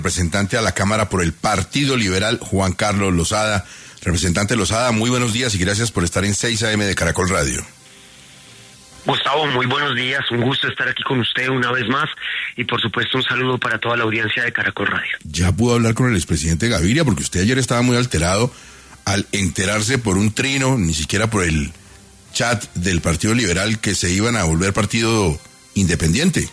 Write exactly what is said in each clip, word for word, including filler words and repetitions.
Representante a la Cámara por el Partido Liberal, Juan Carlos Lozada. Representante Lozada, muy buenos días y gracias por estar en seis A M de Caracol Radio. Gustavo, muy buenos días, un gusto estar aquí con usted una vez más y por supuesto un saludo para toda la audiencia de Caracol Radio. Ya pudo hablar con el expresidente Gaviria porque usted ayer estaba muy alterado al enterarse por un trino, ni siquiera por el chat del Partido Liberal, que se iban a volver partido independiente.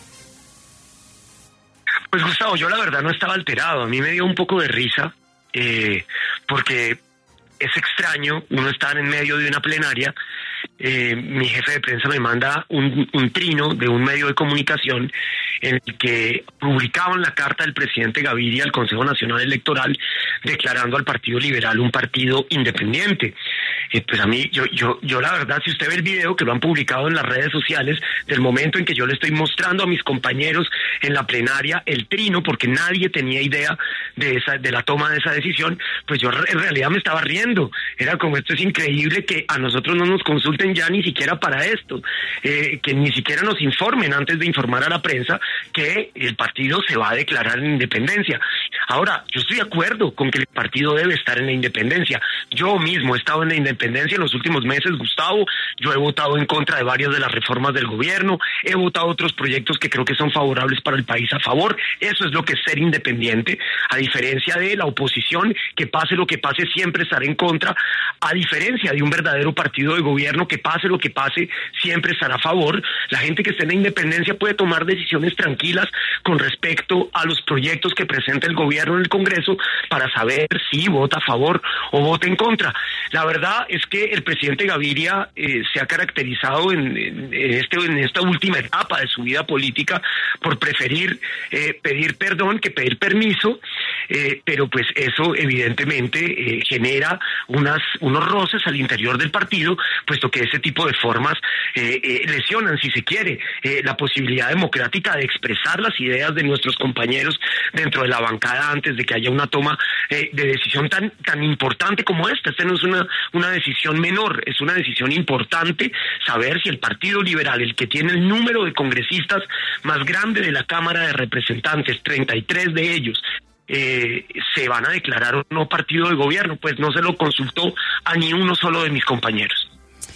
Pues Gustavo, yo la verdad no estaba alterado, a mí me dio un poco de risa, eh, porque es extraño uno estar en medio de una plenaria, eh, mi jefe de prensa me manda un, un trino de un medio de comunicación en el que publicaban la carta del presidente Gaviria al Consejo Nacional Electoral declarando al Partido Liberal un partido independiente. Eh, pues a mí, yo, yo, yo la verdad, si usted ve el video que lo han publicado en las redes sociales, del momento en que yo le estoy mostrando a mis compañeros en la plenaria el trino, porque nadie tenía idea de esa, de la toma de esa decisión, pues yo en realidad me estaba riendo. Era como, esto es increíble que a nosotros no nos consulten ya ni siquiera para esto, eh, que ni siquiera nos informen antes de informar a la prensa que el partido se va a declarar en independencia. Ahora, yo estoy de acuerdo con que el partido debe estar en la independencia. Yo mismo he estado en la independencia en los últimos meses, Gustavo. Yo he votado en contra de varias de las reformas del gobierno, he votado otros proyectos que creo que son favorables para el país a favor. Eso es lo que es ser independiente, a diferencia de la oposición, que pase lo que pase siempre estará en contra, a diferencia de un verdadero partido de gobierno que pase lo que pase siempre estará a favor. La gente que esté en la independencia puede tomar decisiones tranquilas con respecto a los proyectos que presenta el gobierno en el Congreso para saber si vota a favor o vota en contra. La verdad es que el presidente Gaviria eh, se ha caracterizado en, en, este, en esta última etapa de su vida política por preferir eh, pedir perdón que pedir permiso, eh, pero pues eso evidentemente eh, genera unas, unos roces al interior del partido, puesto que ese tipo de formas eh, eh, lesionan, si se quiere, eh, la posibilidad democrática de expresar las ideas de nuestros compañeros dentro de la bancada antes de que haya una toma eh, de decisión tan, tan importante como esta. Esta no es una, una decisión menor, es una decisión importante saber si el Partido Liberal, el que tiene el número de congresistas más grande de la Cámara de Representantes, treinta y tres de ellos, Eh, se van a declarar o no partido de gobierno. Pues no se lo consultó a ni uno solo de mis compañeros.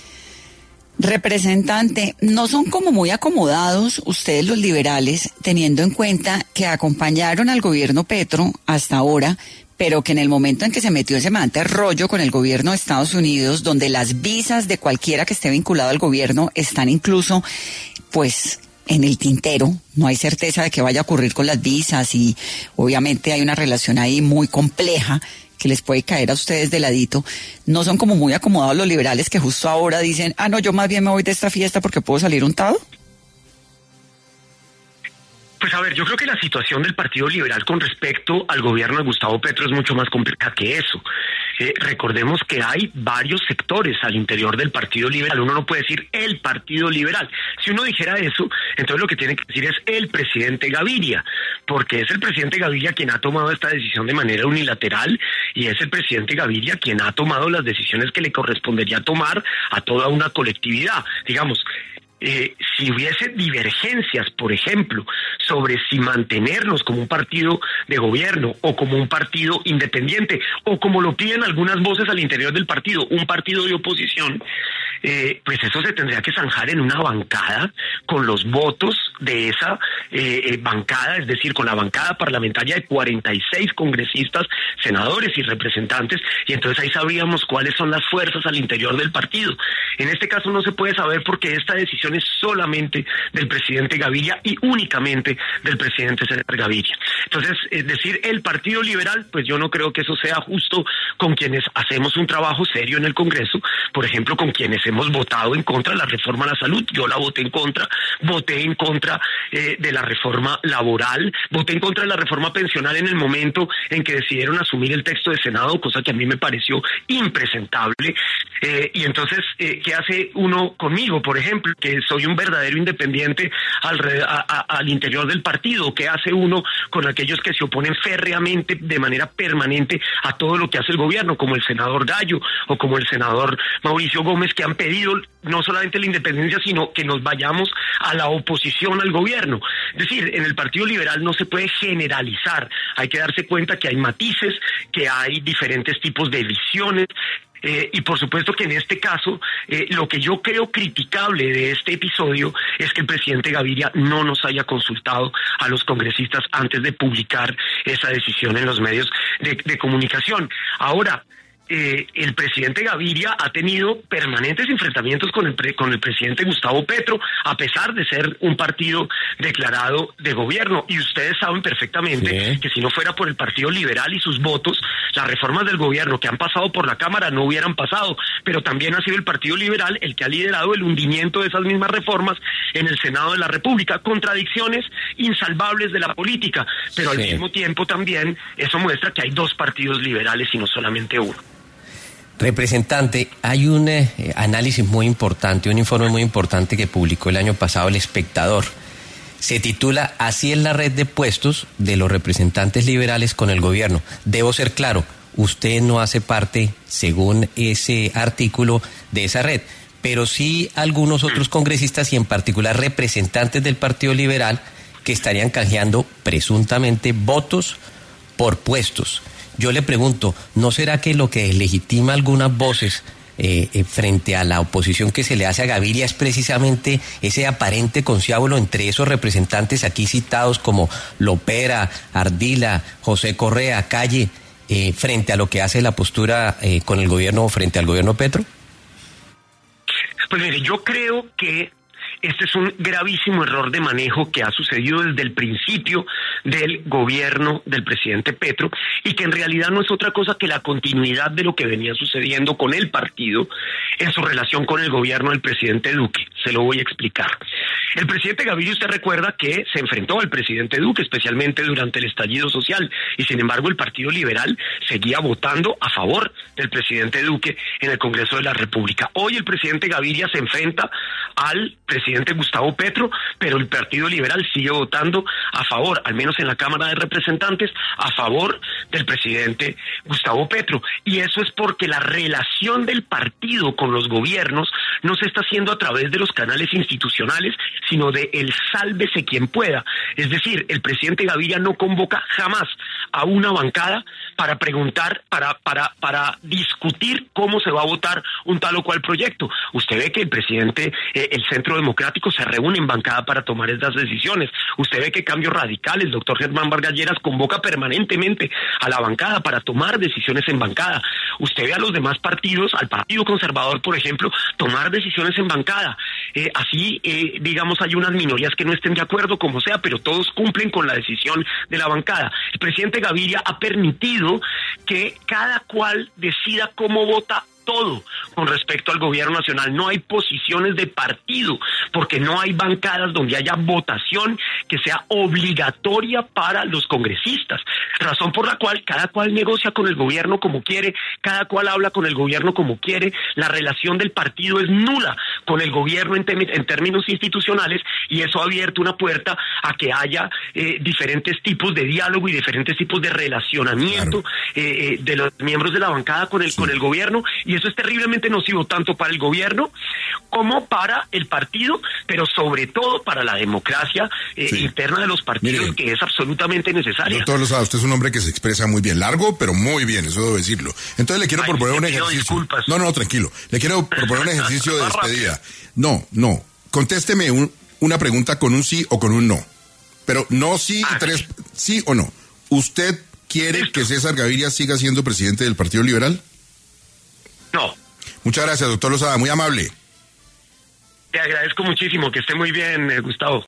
Representante, ¿no son como muy acomodados ustedes los liberales, teniendo en cuenta que acompañaron al gobierno Petro hasta ahora, pero que en el momento en que se metió semejante rollo con el gobierno de Estados Unidos, donde las visas de cualquiera que esté vinculado al gobierno están incluso, pues, en el tintero, no hay certeza de qué vaya a ocurrir con las visas y obviamente hay una relación ahí muy compleja que les puede caer a ustedes de ladito? ¿No son como muy acomodados los liberales que justo ahora dicen, ah no, yo más bien me voy de esta fiesta porque puedo salir untado? Pues a ver, yo creo que la situación del Partido Liberal con respecto al gobierno de Gustavo Petro es mucho más compleja que eso. Eh, recordemos que hay varios sectores al interior del Partido Liberal. Uno no puede decir el Partido Liberal. Si uno dijera eso, entonces lo que tiene que decir es el presidente Gaviria, porque es el presidente Gaviria quien ha tomado esta decisión de manera unilateral y es el presidente Gaviria quien ha tomado las decisiones que le correspondería tomar a toda una colectividad. Digamos, Eh, si hubiese divergencias, por ejemplo, sobre si mantenernos como un partido de gobierno o como un partido independiente, o como lo piden algunas voces al interior del partido, un partido de oposición, eh, pues eso se tendría que zanjar en una bancada con los votos de esa eh, eh, bancada, es decir, con la bancada parlamentaria de cuarenta y seis congresistas, senadores y representantes, y entonces ahí sabríamos cuáles son las fuerzas al interior del partido. En este caso no se puede saber porque esta decisión es solamente del presidente Gaviria y únicamente del presidente César Gaviria. Entonces, es decir, el Partido Liberal, pues yo no creo que eso sea justo con quienes hacemos un trabajo serio en el Congreso, por ejemplo, con quienes hemos votado en contra de la reforma a la salud. Yo la voté en contra, voté en contra eh, de la reforma laboral, voté en contra de la reforma pensional en el momento en que decidieron asumir el texto de Senado, cosa que a mí me pareció impresentable. Eh, y entonces, eh, ¿qué hace uno conmigo, por ejemplo, que soy un verdadero independiente al, a, a, al interior del partido? ¿Qué hace uno con aquellos que se oponen férreamente, de manera permanente, a todo lo que hace el gobierno, como el senador Gallo o como el senador Mauricio Gómez, que han pedido no solamente la independencia, sino que nos vayamos a la oposición al gobierno? Es decir, en el Partido Liberal no se puede generalizar, hay que darse cuenta que hay matices, que hay diferentes tipos de visiones. Eh, y por supuesto que en este caso, eh, lo que yo creo criticable de este episodio es que el presidente Gaviria no nos haya consultado a los congresistas antes de publicar esa decisión en los medios de, de comunicación. Ahora, Eh, el presidente Gaviria ha tenido permanentes enfrentamientos con el, pre, con el presidente Gustavo Petro, a pesar de ser un partido declarado de gobierno. Y ustedes saben perfectamente sí. que si no fuera por el Partido Liberal y sus votos, las reformas del gobierno que han pasado por la Cámara no hubieran pasado. Pero también ha sido el Partido Liberal el que ha liderado el hundimiento de esas mismas reformas en el Senado de la República. Contradicciones insalvables de la política. Pero sí. al mismo tiempo también eso muestra que hay dos partidos liberales y no solamente uno. Representante, hay un eh, análisis muy importante, un informe muy importante que publicó el año pasado El Espectador. Se titula Así es la red de puestos de los representantes liberales con el gobierno. Debo ser claro, usted no hace parte, según ese artículo, de esa red, pero sí algunos otros congresistas y en particular representantes del Partido Liberal que estarían canjeando presuntamente votos por puestos. Yo le pregunto, ¿no será que lo que legitima algunas voces eh, eh, frente a la oposición que se le hace a Gaviria es precisamente ese aparente conciábulo entre esos representantes aquí citados como Lopera, Ardila, José Correa, Calle, eh, frente a lo que hace la postura eh, con el gobierno frente al gobierno Petro? Pues mire, yo creo que este es un gravísimo error de manejo que ha sucedido desde el principio del gobierno del presidente Petro y que en realidad no es otra cosa que la continuidad de lo que venía sucediendo con el partido en su relación con el gobierno del presidente Duque. Se lo voy a explicar. El presidente Gaviria, usted recuerda que se enfrentó al presidente Duque, especialmente durante el estallido social, y sin embargo el Partido Liberal seguía votando a favor del presidente Duque en el Congreso de la República. Hoy el presidente Gaviria se enfrenta al presidente Gustavo Petro, pero el Partido Liberal sigue votando a favor, al menos en la Cámara de Representantes, a favor del presidente Gustavo Petro. Y eso es porque la relación del partido con los gobiernos no se está haciendo a través de los canales institucionales, sino de el sálvese quien pueda. Es decir, el presidente Gaviria no convoca jamás a una bancada para preguntar, para, para, para discutir cómo se va a votar un tal o cual proyecto. Usted ve que el presidente, eh, el Centro Democrático se reúne en bancada para tomar estas decisiones. Usted ve que Cambio Radical, el doctor Germán Vargas Lleras, convoca permanentemente a la bancada para tomar decisiones en bancada. Usted ve a los demás partidos, al Partido Conservador, por ejemplo, tomar decisiones en bancada. Eh, así, eh, digamos, hay unas minorías que no estén de acuerdo, como sea, pero todos cumplen con la decisión de la bancada. El presidente Gaviria ha permitido que cada cual decida cómo vota todo con respecto al gobierno nacional. No hay posiciones de partido, porque no hay bancadas donde haya votación que sea obligatoria para los congresistas, razón por la cual cada cual negocia con el gobierno como quiere, cada cual habla con el gobierno como quiere. La relación del partido es nula con el gobierno en, en términos institucionales, y eso ha abierto una puerta a que haya eh, diferentes tipos de diálogo y diferentes tipos de relacionamiento, claro. eh, eh, de los miembros de la bancada con el, sí. con el gobierno. Y eso es terriblemente nocivo tanto para el gobierno como para el partido, pero sobre todo para la democracia eh, sí. interna de los partidos. Mire, que es absolutamente necesaria. Doctor Lozada, usted es un hombre que se expresa muy bien, largo, pero muy bien, eso debo decirlo. Entonces le quiero Ay, proponer un ejercicio. Disculpas. No, no, tranquilo. Le quiero proponer un ejercicio de despedida. No, no. Contésteme un, una pregunta con un sí o con un no. Pero no sí, ah, tres, sí o no. ¿Usted quiere ¿Listo? que César Gaviria siga siendo presidente del Partido Liberal? No. Muchas gracias, doctor Lozada, muy amable. Te agradezco muchísimo, que esté muy bien, eh, Gustavo.